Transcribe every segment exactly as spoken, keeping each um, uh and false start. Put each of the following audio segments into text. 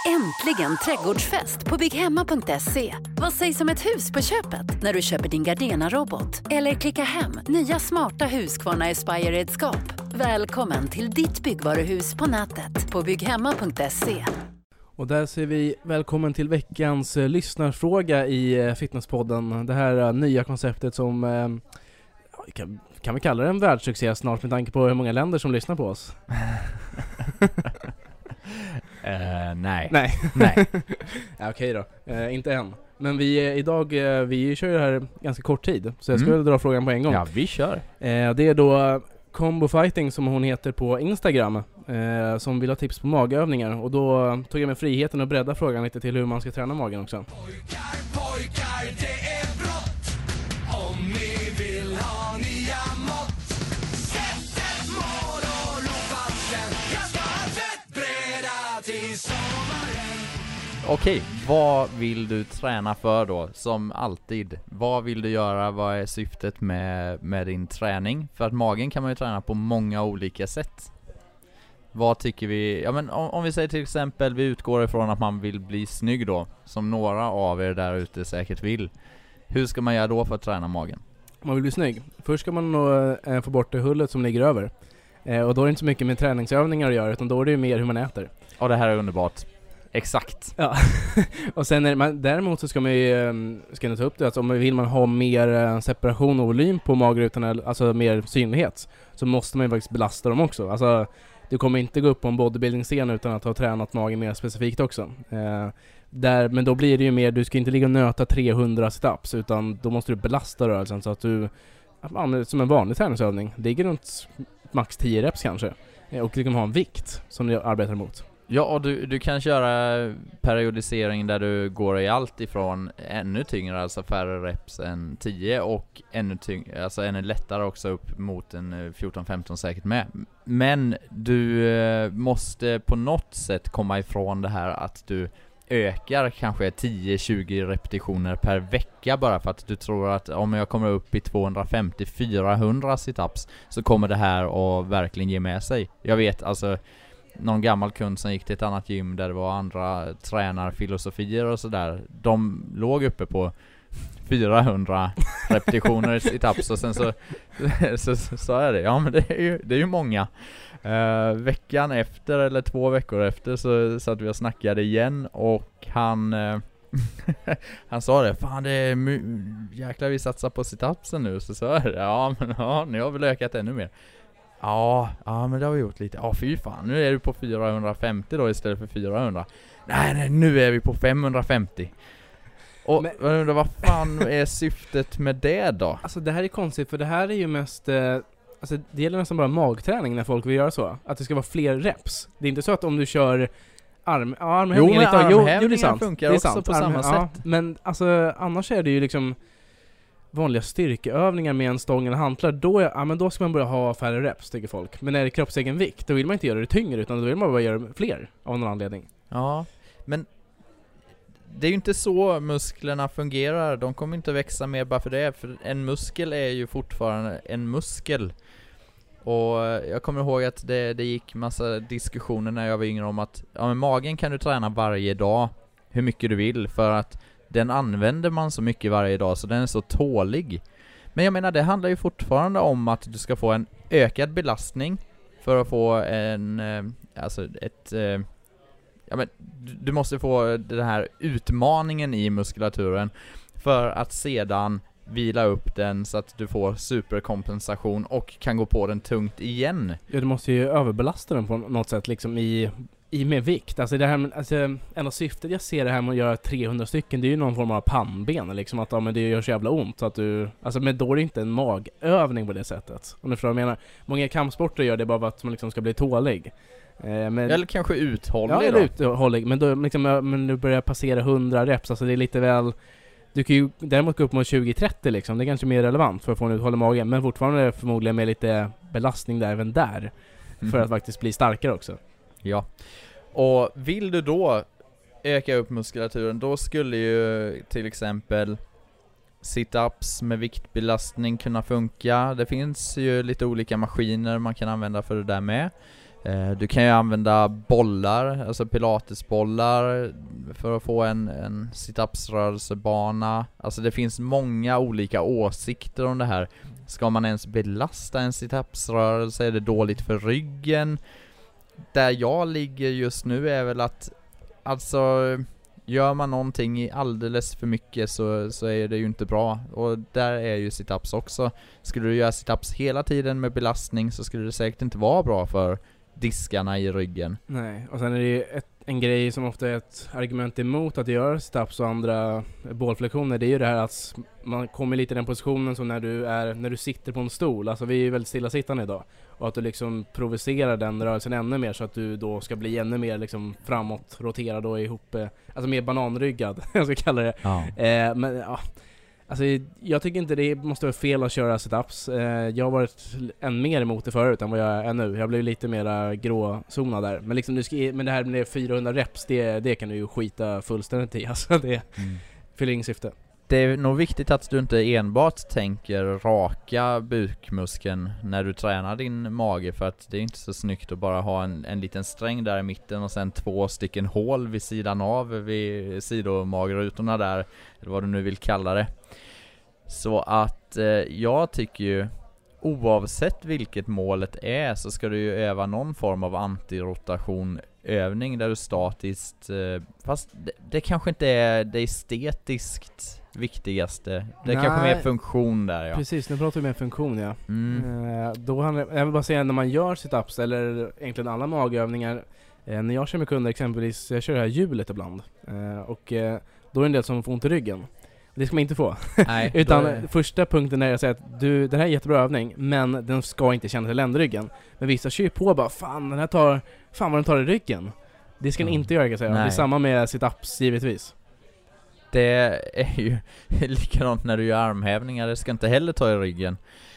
Äntligen trädgårdsfest på bygghemma punkt se. Vad sägs om ett hus på köpet när du köper din Gardena-robot? Eller klicka hem nya smarta Husqvarna Aspire-redskap. Välkommen till ditt byggvaruhus på nätet på bygghemma punkt se. Och där ser vi välkommen till veckans eh, lyssnarfråga i eh, Fitnesspodden. Det här eh, nya konceptet som eh, kan, kan vi kalla det en världssuccé snart med tanke på hur många länder som lyssnar på oss. Uh, nej. Nej. nej. Ja, okej då. Uh, inte än. Men vi uh, idag, uh, vi kör ju här ganska kort tid. Så jag ska mm. väl dra frågan på en gång. Ja, vi kör. Uh, det är då Combo Fighting som hon heter på Instagram. Uh, som vill ha tips på magövningar. Och då uh, tog jag mig friheten att bredda frågan lite till hur man ska träna magen också. Pojkar, pojkar, det är brott. Om ni vill ha nya mått. Sätt ett mål och ropa sen. Jag ska ha fettbreda till sommaren. Okej, vad vill du träna för då? Som alltid, vad vill du göra? Vad är syftet med, med din träning? För att magen kan man ju träna på många olika sätt. Vad tycker vi? Ja, men om, om vi säger till exempel, vi utgår ifrån att man vill bli snygg då, som några av er där ute säkert vill. Hur ska man göra då för att träna magen? Man vill bli snygg. Först ska man nog äh, få bort det hullet som ligger över. Eh, och då är det inte så mycket med träningsövningar att göra, utan då är det ju mer hur man äter. Ja, det här är underbart. Exakt. Ja. Och sen är man, däremot så ska man ju ska jag ta upp det, alltså om man vill man ha mer separation och volym på magrutorna, alltså mer synlighet, så måste man ju faktiskt belasta dem också. Alltså du kommer inte gå upp på en bodybuilding-scen utan att ha tränat magen mer specifikt också. Eh, där, men då blir det ju mer, du ska inte ligga och nöta trehundra sit-ups, utan då måste du belasta rörelsen så att du, ja, som en vanlig träningsövning, ligger runt max tio reps kanske. Eh, och du kan ha en vikt som du arbetar mot. Ja, och du, du kan köra periodisering där du går i allt ifrån ännu tyngre, alltså färre reps än tio, och ännu tyngre, alltså ännu lättare också upp mot en fjorton femton säkert med. Men du eh, måste på något sätt komma ifrån det här att du ökar kanske tio tjugo repetitioner per vecka bara för att du tror att om jag kommer upp i tvåhundrafemtio till fyrahundra situps så kommer det här att verkligen ge med sig. Jag vet, alltså någon gammal kund som gick till ett annat gym där det var andra tränarfilosofier och sådär. De låg uppe på fyrahundra repetitioner i sit-ups och sen så så sa jag det. Ja, men det är ju, det är ju många. Uh, veckan efter eller två veckor efter så satt vi och snackade igen och han uh, han sa det, fan det är my- jäklar vi satsar på sit-upsen nu. Så sa jag det, ja men ja, nu har vi ökat ännu mer. Ja, ja, men det har vi gjort lite. Ja, fy fan. Nu är du på fyrahundrafemtio då istället för fyrahundra. Nej, nej, nu är vi på femhundrafemtio. Och men, undrar, vad fan är syftet med det då? Alltså det här är konstigt, för det här är ju mest eh, alltså det gäller nästan bara magträning när folk vill göra så. Att det ska vara fler reps. Det är inte så att om du kör arm, ja, armhävningar, jo, men armhävningar funkar det är också sant. på Arm, samma ja, sätt. Men alltså annars är det ju liksom vanliga styrkeövningar med en stång eller hantlar, då, är, ja, men då ska man börja ha färre reps, tycker folk. Men när det är kroppsegen vikt, då vill man inte göra det tyngre, utan då vill man bara göra fler av någon anledning. Ja, men det är ju inte så musklerna fungerar. De kommer inte växa mer bara för det. För en muskel är ju fortfarande en muskel. Och jag kommer ihåg att det, det gick massa diskussioner när jag var yngre om att ja, men magen kan du träna varje dag hur mycket du vill, för att den använder man så mycket varje dag så den är så tålig. Men jag menar, det handlar ju fortfarande om att du ska få en ökad belastning för att få en, alltså ett, ja men du måste få den här utmaningen i muskulaturen för att sedan vila upp den så att du får superkompensation och kan gå på den tungt igen. Ja, du måste ju överbelasta den på något sätt liksom i i med vikt. Alltså det här med, alltså enda syftet jag ser det här med att göra trehundra stycken, det är ju någon form av pannben liksom, att ja, men det gör så jävla ont så att du, alltså men då är det inte en magövning på det sättet. Om du förstår vad jag menar. Många kampsporter gör det bara för att man liksom ska bli tålig. Eh, men, eller kanske uthållig. Ja, då. eller uthållig, men då liksom, men du börjar passera hundra reps, alltså det är lite väl, du kan ju däremot gå upp mot tjugo trettio liksom, det är kanske mer relevant för att få en uthållig mage, men fortfarande är det förmodligen med lite belastning där även där för mm. att faktiskt bli starkare också. Ja. Och vill du då öka upp muskulaturen, då skulle ju till exempel sit-ups med viktbelastning kunna funka. Det finns ju lite olika maskiner man kan använda för det där med. Eh, du kan ju använda bollar, alltså pilatesbollar för att få en, en sit-ups-rörelsebana. Alltså det finns många olika åsikter om det här. Ska man ens belasta en sit-ups-rörelse? Är det dåligt för ryggen? Där jag ligger just nu är väl att alltså gör man någonting alldeles för mycket så, så är det ju inte bra. Och där är ju sit-ups också. Skulle du göra sit-ups hela tiden med belastning så skulle det säkert inte vara bra för diskarna i ryggen. Nej, och sen är det ju ett, en grej som ofta är ett argument emot att göra sit-ups och andra bålflexioner. Det är ju det här att man kommer lite i den positionen som när du, är, när du sitter på en stol. Alltså vi är ju väldigt stillasittande idag. Och att du liksom provocerar den rörelsen ännu mer så att du då ska bli ännu mer liksom framåt, rotera då ihop, eh, alltså mer bananryggad, jag ska kalla det. Ja. Eh, men ja, alltså jag tycker inte det måste vara fel att köra sit-ups. Eh, jag har varit än mer emot det förut än vad jag är nu. Jag blev lite mer gråzonad där. Men liksom du ska, men det här med fyrahundra reps, det, det kan du ju skita fullständigt i. Alltså det Mm. fyller inget syfte. Det är nog viktigt att du inte enbart tänker raka bukmuskeln när du tränar din mage, för att det är inte så snyggt att bara ha en, en liten sträng där i mitten och sen två stycken hål vid sidan av, vid sidomagrutorna där, eller vad du nu vill kalla det. Så att eh, jag tycker ju oavsett vilket målet är så ska du ju öva någon form av antirotation övning där du statiskt, eh, fast det, det kanske inte är det estetiskt viktigaste. Det är Nej. kanske mer funktion där, ja. Precis, nu pratar vi med funktion, ja. Mm. Eh, då handlar, jag vill bara säga när man gör sit-ups eller egentligen alla magövningar, eh, när jag kör med kunder exempelvis, jag kör det här hjulet ibland eh, och eh, då är det en del som får ont i ryggen. Det ska man inte få. Nej, Utan är... första punkten är att säga att du, det här är jättebra övning, men den ska inte känna till ländryggen. Men vissa kör ju på bara, fan den här tar, fan vad den tar i ryggen. Det ska den Mm. inte göra, kan jag säga. Nej. Det är samma med sit-ups givetvis. Det är ju likadant när du gör armhävningar, det ska inte heller ta i ryggen.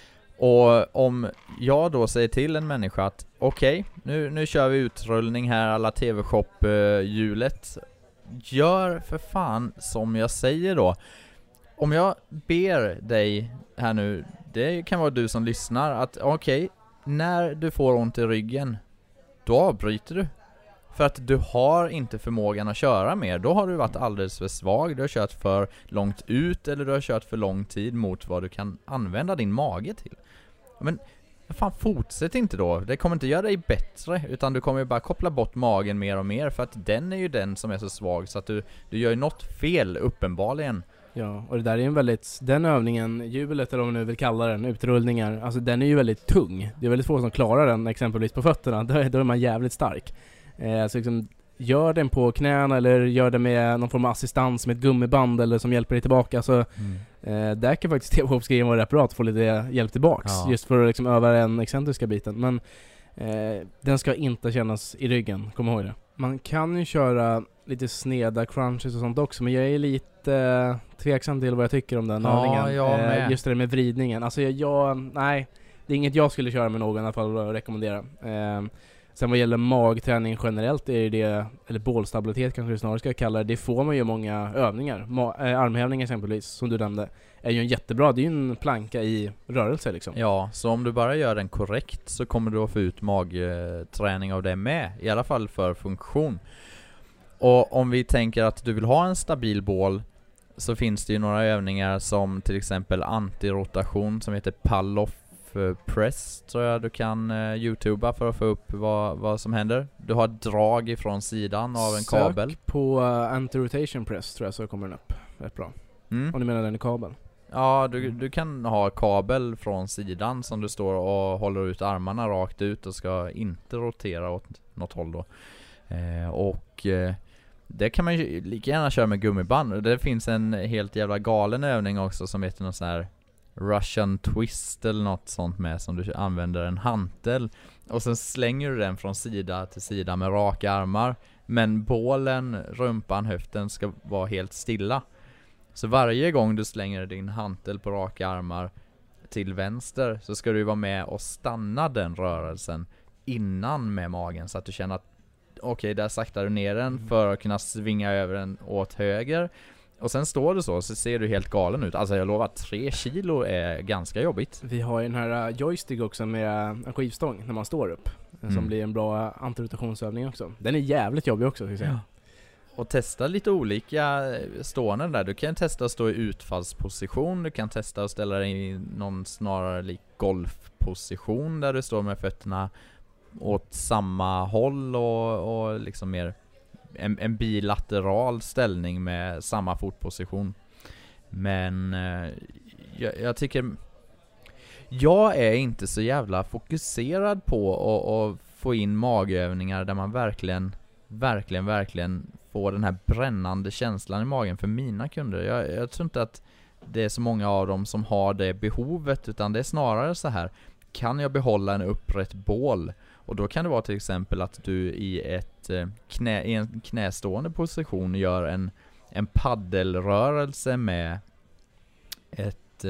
Och om jag då säger till en människa att okej, okay, nu, nu kör vi utrullning här, alla T V-shop-hjulet. Gör för fan som jag säger då. Om jag ber dig här nu, det kan vara du som lyssnar, att okej, okay, när du får ont i ryggen, då avbryter du. För att du har inte förmågan att köra mer. Då har du varit alldeles för svag. Du har kört för långt ut eller du har kört för lång tid mot vad du kan använda din mage till. Men fan, fortsätt inte då. Det kommer inte göra dig bättre, utan du kommer ju bara koppla bort magen mer och mer, för att den är ju den som är så svag så att du, du gör ju något fel uppenbarligen. Ja, och det där är en väldigt, den övningen, hjulet eller vad man nu vill kalla den, utrullningar, alltså den är ju väldigt tung. Det är väldigt få som klarar den exempelvis på fötterna. Då är, då är man jävligt stark. Eh, så liksom, gör den på knäna eller gör det med någon form av assistans med ett gummiband eller som hjälper dig tillbaka. Så Mm. eh, där kan faktiskt T V-shop-skriven vara rätt bra att få lite hjälp tillbaks. Ja. Just för att liksom öva den excentriska biten. Men eh, den ska inte kännas i ryggen, kom ihåg det. Man kan ju köra lite sneda crunches och sånt också, men jag är lite eh, tveksam till vad jag tycker om den Ja, övningen. jag med. Eh, just det med vridningen. Alltså jag, jag, nej, det är inget jag skulle köra med någon i alla fall och rekommendera. Eh, Sen vad gäller magträning generellt är det, eller bålstabilitet kanske du snarare ska kalla det, det får man ju många övningar. Ma- äh, armhävningar exempelvis, som du nämnde, är ju en jättebra, det är ju en planka i rörelse liksom. Ja, så om du bara gör den korrekt så kommer du att få ut magträning av det med, i alla fall för funktion. Och om vi tänker att du vill ha en stabil bål, så finns det ju några övningar som till exempel antirotation som heter pull-off press, tror jag du kan uh, youtuba för att få upp vad, vad som händer. Du har drag ifrån sidan av en Sök kabel. på uh, anti-rotation press tror jag, så kommer den upp rätt bra. Mm. Om du menar den i kabel. Ja, du, du kan ha kabel från sidan som du står och håller ut armarna rakt ut och ska inte rotera åt något håll då. Eh, och eh, det kan man ju lika gärna köra med gummiband. Det finns en helt jävla galen övning också som heter någon sån här Russian twist eller något sånt med, som du använder en hantel och sen slänger du den från sida till sida med raka armar, men bålen, rumpan, höften ska vara helt stilla. Så varje gång du slänger din hantel på raka armar till vänster så ska du vara med och stanna den rörelsen innan med magen, så att du känner att okej, okay, där saktar du ner den för att kunna svinga över den åt höger. Och sen står du så, så ser du helt galen ut. Alltså jag lovar, tre kilo är ganska jobbigt. Vi har ju den här uh, joystick också med uh, en skivstång när man står upp. som Mm. blir en bra antirotationsövning också. Den är jävligt jobbig också, ska jag säga. Ja. Och testa lite olika ståenden där. Du kan testa att stå i utfallsposition. Du kan testa att ställa dig i någon snarare lik golfposition där du står med fötterna åt samma håll och, och liksom mer en, en bilateral ställning med samma fotposition. Men eh, jag, jag tycker jag är inte så jävla fokuserad på att, att få in magövningar där man verkligen verkligen, verkligen få den här brännande känslan i magen för mina kunder. Jag, jag tror inte att det är så många av dem som har det behovet, utan det är snarare så här: kan jag behålla en upprätt bål? Och då kan det vara till exempel att du i ett knä, i en knästående position gör en, en paddelrörelse med ett,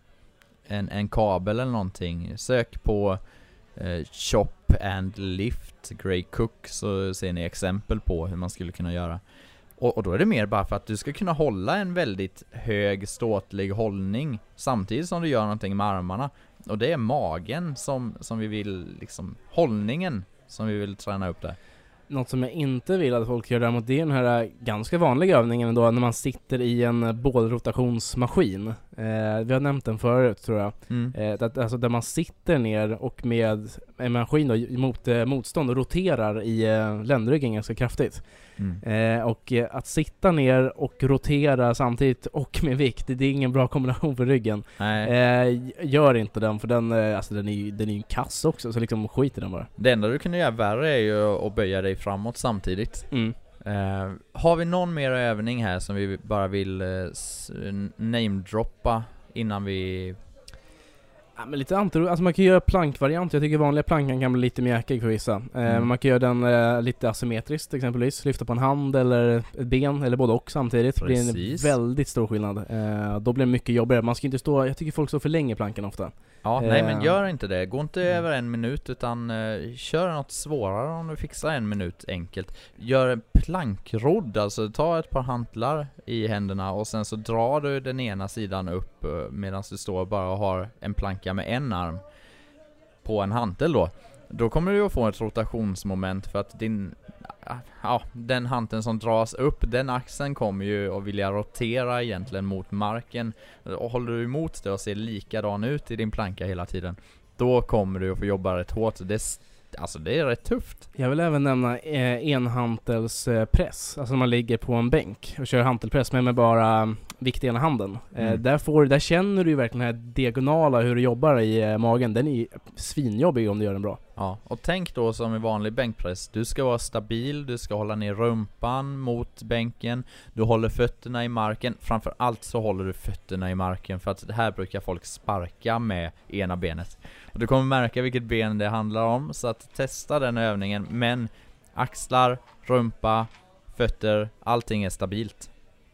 en, en kabel eller någonting. Sök på eh, Chop and Lift Gray Cook, så ser ni exempel på hur man skulle kunna göra. Och, och då är det mer bara för att du ska kunna hålla en väldigt hög ståtlig hållning samtidigt som du gör någonting med armarna. Och det är magen som, som vi vill, liksom hållningen som vi vill träna upp där. Något som jag inte vill att folk gör däremot, det är den här ganska vanliga övningen då, när man sitter i en bålrotationsmaskin. Eh, vi har nämnt den förut, tror jag. Mm. Eh, att, alltså där man sitter ner och med en maskin då, mot eh, motstånd och roterar i eh, ländryggen ganska kraftigt. Mm. Eh, och eh, att sitta ner och rotera samtidigt och med vikt, det, det är ingen bra kombination för ryggen. Nej. Eh, gör inte den, för den, eh, alltså den är ju den är ju kass också, så liksom skit i den bara. Det enda du kan göra värre är ju att böja dig framåt samtidigt. Mm. Uh, har vi någon mer övning här som vi bara vill uh, namedroppa innan vi... Ja, men lite antro, alltså man kan göra plankvariant. Jag tycker vanliga plankan kan bli lite mjäkig för vissa. Mm. Eh, man kan göra den eh, lite asymmetriskt exempelvis. Lyfta på en hand eller ett ben eller både och samtidigt. Precis. Det blir en väldigt stor skillnad. Eh, då blir det mycket jobbigare. Man ska inte stå, jag tycker folk står för länge i plankan ofta. Ja, Eh. nej men gör inte det. Gå inte Mm. över en minut utan uh, kör något svårare om du fixar en minut enkelt. Gör en plankrodd, alltså ta ett par hantlar i händerna och sen så drar du den ena sidan upp uh, medan du står bara och har en planka med en arm på en hantel då. Då kommer du att få ett rotationsmoment för att din, ja, den hanteln som dras upp, den axeln kommer ju att vilja rotera egentligen mot marken. Och håller du emot det och ser likadan ut i din planka hela tiden, då kommer du att få jobba rätt hårt. Det är, alltså det är rätt tufft. Jag vill även nämna eh, enhantelspress. Alltså man ligger på en bänk och kör hantelpress med, med bara vikt i ena handen. Mm. Eh, där, får, där känner du ju verkligen den här diagonala hur du jobbar i eh, magen. Den är ju svinjobbig om du gör den bra. Ja, och tänk då som i vanlig bänkpress. Du ska vara stabil, du ska hålla ner rumpan mot bänken. Du håller fötterna i marken. Framför allt så håller du fötterna i marken, för att det här brukar folk sparka med ena benet. Och du kommer märka vilket ben det handlar om, så att testa den övningen. Men axlar, rumpa, fötter, allting är stabilt.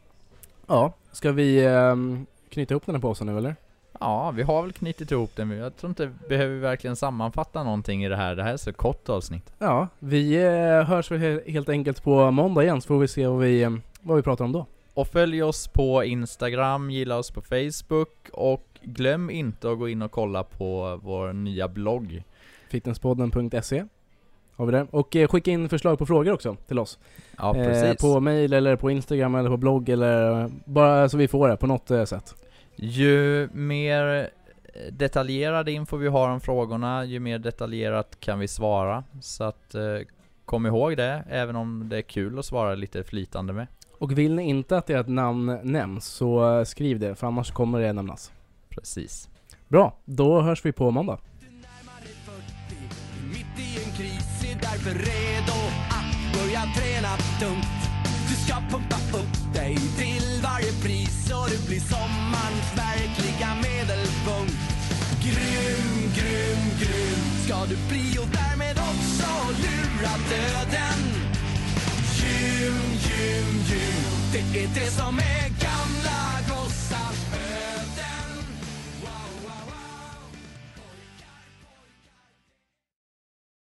Ja, ska vi eh, knyta ihop den här påsen nu eller? Ja, vi har väl knutit ihop den. Jag tror inte behöver vi verkligen sammanfatta någonting i det här. Det här är så kort avsnitt. Ja, vi eh, hörs väl he- helt enkelt på måndag igen, så får vi se vad vi, eh, vad vi pratar om då. Och följ oss på Instagram, gilla oss på Facebook och glöm inte att gå in och kolla på vår nya blogg. fitnesspodden punkt se har vi det. Och eh, skicka in förslag på frågor också till oss. Ja, precis. Eh, på mail eller på Instagram eller på blogg eller eh, bara så vi får det på något eh, sätt. Ju mer detaljerad info vi har om frågorna, ju mer detaljerat kan vi svara. Så att eh, kom ihåg det, även om det är kul att svara lite flytande med. Och vill ni inte att ert namn nämns, så eh, skriv det, för annars kommer det nämnas. Precis. Bra, då hörs vi på måndag. Du närmar dig fyrtio, mitt i en kris, är därför redo att börja träna tungt. Du ska pumpa upp dig till varje pris, så du blir sommarens verkliga medelpunkt. Grym, grym, grym ska du bli, och därmed också lura döden. Gym, gym, gym, det är det som är